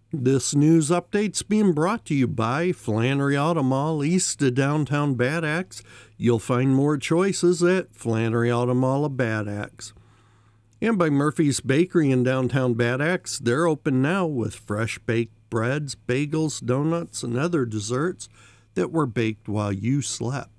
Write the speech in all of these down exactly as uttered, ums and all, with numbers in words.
This news update's being brought to you by Flannery Auto Mall east of downtown Bad Axe. You'll find more choices at Flannery Auto Mall of Bad Axe. And by Murphy's Bakery in downtown Bad Axe. They're open now with fresh baked breads, bagels, donuts, and other desserts that were baked while you slept.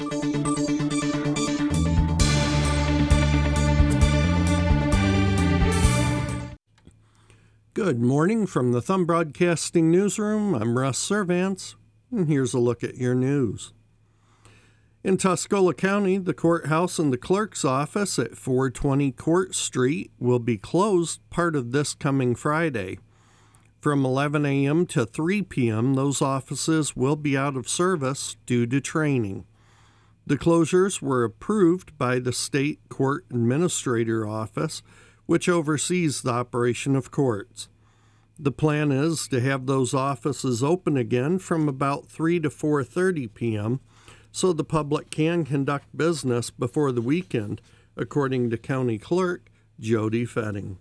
Good morning from the Thumb Broadcasting Newsroom. I'm Russ Servants, and here's a look at your news. In Tuscola County, the courthouse and the clerk's office at four twenty Court Street will be closed part of this coming Friday. From eleven a.m. to three p.m., those offices will be out of service due to training. The closures were approved by the State Court Administrator Office, which oversees the operation of courts. The plan is to have those offices open again from about three to four thirty p.m. so the public can conduct business before the weekend, according to County Clerk Jody Fetting.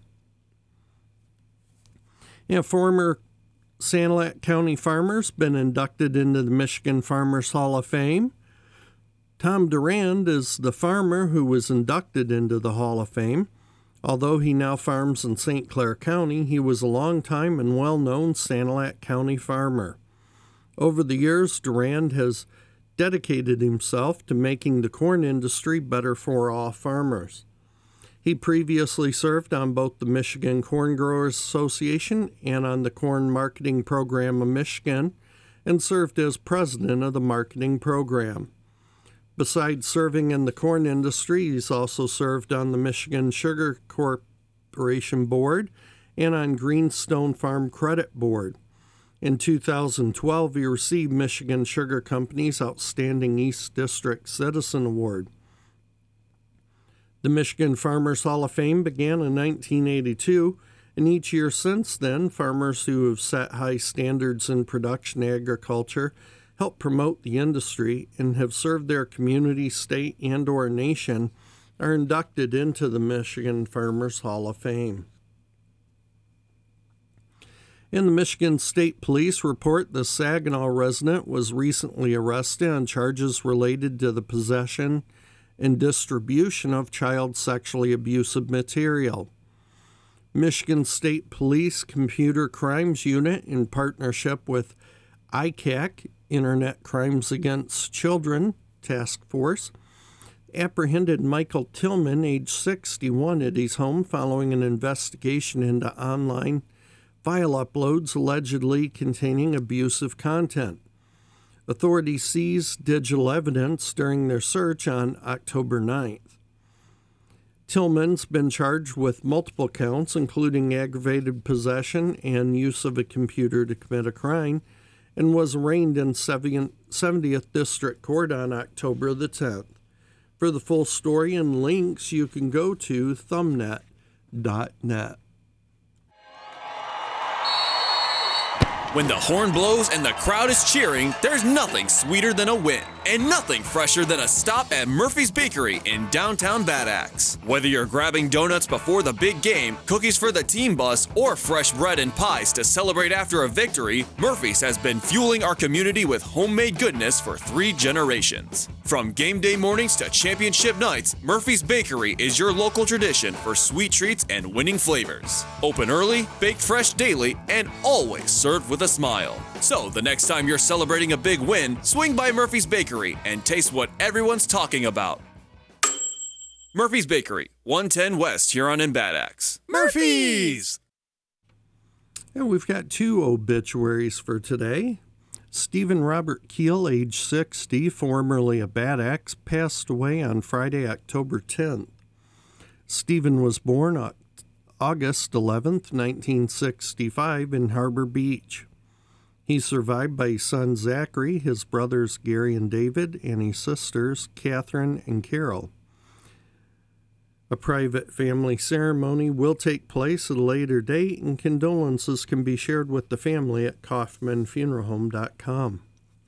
A former Sanilac County farmer's been inducted into the Michigan Farmers Hall of Fame. Tom Durand is the farmer who was inducted into the Hall of Fame. Although he now farms in Saint Clair County, he was a long-time and well-known Sanilac County farmer. Over the years, Durand has dedicated himself to making the corn industry better for all farmers. He previously served on both the Michigan Corn Growers Association and on the Corn Marketing Program of Michigan, and served as president of the marketing program. Besides serving in the corn industry, he's also served on the Michigan Sugar Corporation Board and on Greenstone Farm Credit Board. In two thousand twelve, he received Michigan Sugar Company's Outstanding East District Citizen Award. The Michigan Farmers Hall of Fame began in nineteen eighty-two, and each year since then, farmers who have set high standards in production agriculture help promote the industry and have served their community, state, and or nation are inducted into the Michigan Farmers Hall of Fame. In the Michigan State Police report, the Saginaw resident was recently arrested on charges related to the possession and distribution of child sexually abusive material. Michigan State Police Computer Crimes Unit, in partnership with I C A C, Internet Crimes Against Children Task Force, apprehended Michael Tillman, age sixty-one, at his home following an investigation into online file uploads allegedly containing abusive content. Authorities seized digital evidence during their search on October ninth. Tillman's been charged with multiple counts, including aggravated possession and use of a computer to commit a crime, and was arraigned in seventieth District Court on October the tenth. For the full story and links, you can go to thumbnet dot net. When the horn blows and the crowd is cheering, there's nothing sweeter than a win, and nothing fresher than a stop at Murphy's Bakery in downtown Bad Axe. Whether you're grabbing donuts before the big game, cookies for the team bus, or fresh bread and pies to celebrate after a victory, Murphy's has been fueling our community with homemade goodness for three generations. From game day mornings to championship nights, Murphy's Bakery is your local tradition for sweet treats and winning flavors. Open early, baked fresh daily, and always served with a smile. So the next time you're celebrating a big win, swing by Murphy's Bakery and taste what everyone's talking about. Murphy's Bakery, one ten West Huron and Bad Axe. Murphy's! And we've got two obituaries for today. Stephen Robert Keel, age sixty, formerly a Bad Axe, passed away on Friday, October tenth. Stephen was born August eleventh, nineteen sixty-five, in Harbor Beach. He's survived by his son Zachary, his brothers Gary and David, and his sisters Catherine and Carol. A private family ceremony will take place at a later date, and condolences can be shared with the family at kaufman funeral home dot com.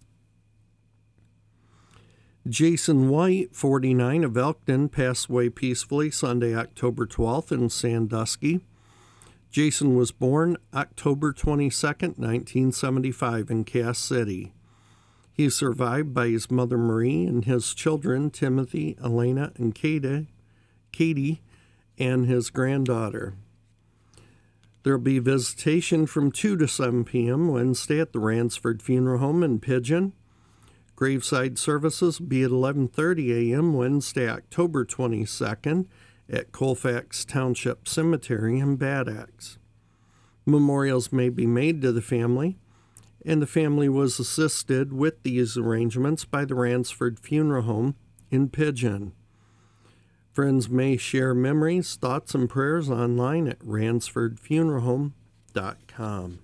Jason White, forty-nine, of Elkton, passed away peacefully Sunday, October twelfth, in Sandusky. Jason was born October twenty-second, nineteen seventy-five in Cass City. He is survived by his mother Marie and his children Timothy, Elena, and Katie, Katie and his granddaughter. There will be visitation from two to seven p.m. Wednesday at the Ransford Funeral Home in Pigeon. Graveside services will be at eleven thirty a.m. Wednesday, October twenty-second at Colfax Township Cemetery in Bad Axe. Memorials may be made to the family, and the family was assisted with these arrangements by the Ransford Funeral Home in Pigeon. Friends may share memories, thoughts, and prayers online at ransford funeral home dot com.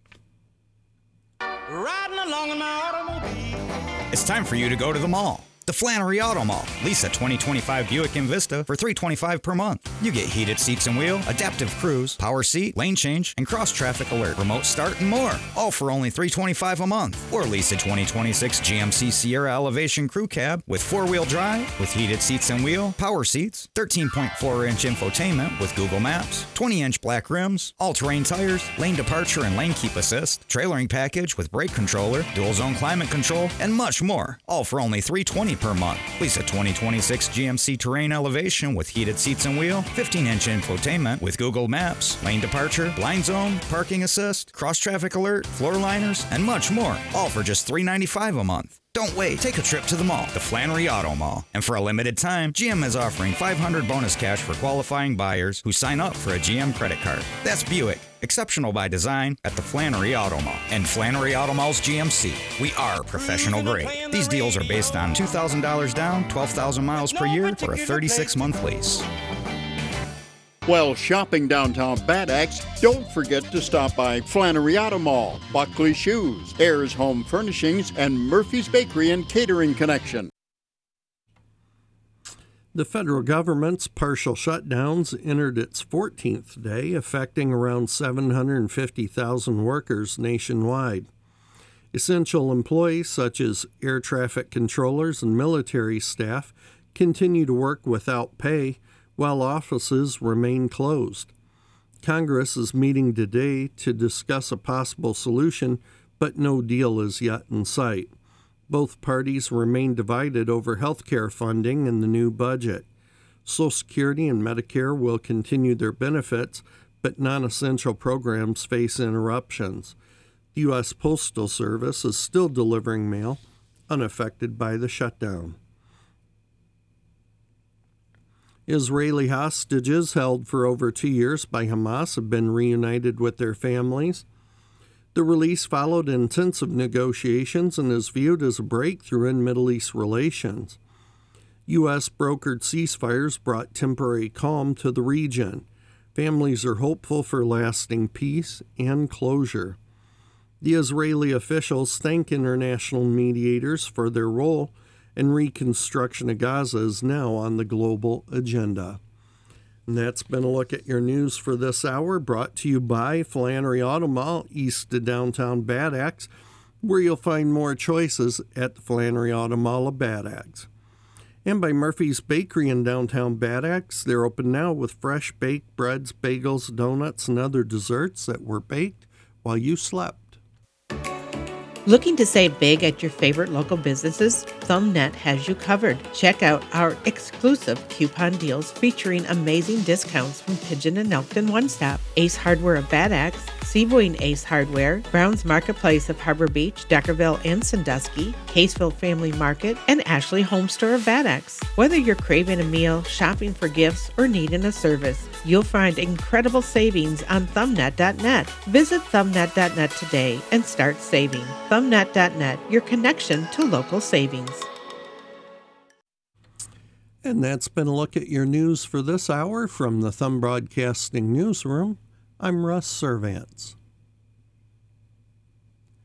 Riding along in my automobile. It's time for you to go to the mall. The Flannery Auto Mall. Lease a twenty twenty-five Buick Envista for three hundred twenty-five dollars per month. You get heated seats and wheel, adaptive cruise, power seat, lane change, and cross-traffic alert, remote start, and more. All for only three hundred twenty-five dollars a month. Or lease a twenty twenty-six G M C Sierra Elevation Crew Cab with four-wheel drive, with heated seats and wheel, power seats, thirteen point four inch infotainment with Google Maps, twenty inch black rims, all-terrain tires, lane departure and lane keep assist, trailering package with brake controller, dual-zone climate control, and much more. All for only three hundred twenty dollars per month. Lease a twenty twenty-six G M C Terrain Elevation with heated seats and wheel, fifteen inch infotainment with Google Maps, lane departure, blind zone, parking assist, cross-traffic alert, floor liners, and much more. All for just three hundred ninety-five dollars a month. Don't wait. Take a trip to the mall, the Flannery Auto Mall. And for a limited time, G M is offering five hundred dollars bonus cash for qualifying buyers who sign up for a G M credit card. That's Buick. Exceptional by design at the Flannery Auto Mall. And Flannery Auto Mall's G M C. We are professional grade. These deals are based on two thousand dollars down, twelve thousand miles per year for a thirty-six month lease. While shopping downtown Bad Axe, don't forget to stop by Flannery Auto Mall, Buckley Shoes, Ayers Home Furnishings, and Murphy's Bakery and Catering Connection. The federal government's partial shutdowns entered its fourteenth day, affecting around seven hundred fifty thousand workers nationwide. Essential employees such as air traffic controllers and military staff continue to work without pay, while offices remain closed. Congress is meeting today to discuss a possible solution, but no deal is yet in sight. Both parties remain divided over health care funding in the new budget. Social Security and Medicare will continue their benefits, but non-essential programs face interruptions. The U S Postal Service is still delivering mail, unaffected by the shutdown. Israeli hostages held for over two years by Hamas have been reunited with their families. The release followed intensive negotiations and is viewed as a breakthrough in Middle East relations. U S brokered ceasefires brought temporary calm to the region. Families are hopeful for lasting peace and closure. The Israeli officials thank international mediators for their role, and reconstruction of Gaza is now on the global agenda. And that's been a look at your news for this hour, brought to you by Flannery Auto Mall, east of downtown Bad Axe, where you'll find more choices at the Flannery Auto Mall of Bad Axe. And by Murphy's Bakery in downtown Bad Axe. They're open now with fresh baked breads, bagels, donuts, and other desserts that were baked while you slept. Looking to save big at your favorite local businesses? ThumbNet has you covered. Check out our exclusive coupon deals featuring amazing discounts from Pigeon and Elkton One Stop, Ace Hardware of Bad Axe, Seaboyne Ace Hardware, Brown's Marketplace of Harbor Beach, Deckerville and Sandusky, Caseville Family Market, and Ashley Home Store of Bad Axe. Whether you're craving a meal, shopping for gifts, or needing a service, you'll find incredible savings on thumbnet dot net. Visit thumbnet dot net today and start saving. thumbnet dot net, your connection to local savings. And that's been a look at your news for this hour from the Thumb Broadcasting Newsroom. I'm Russ Servants.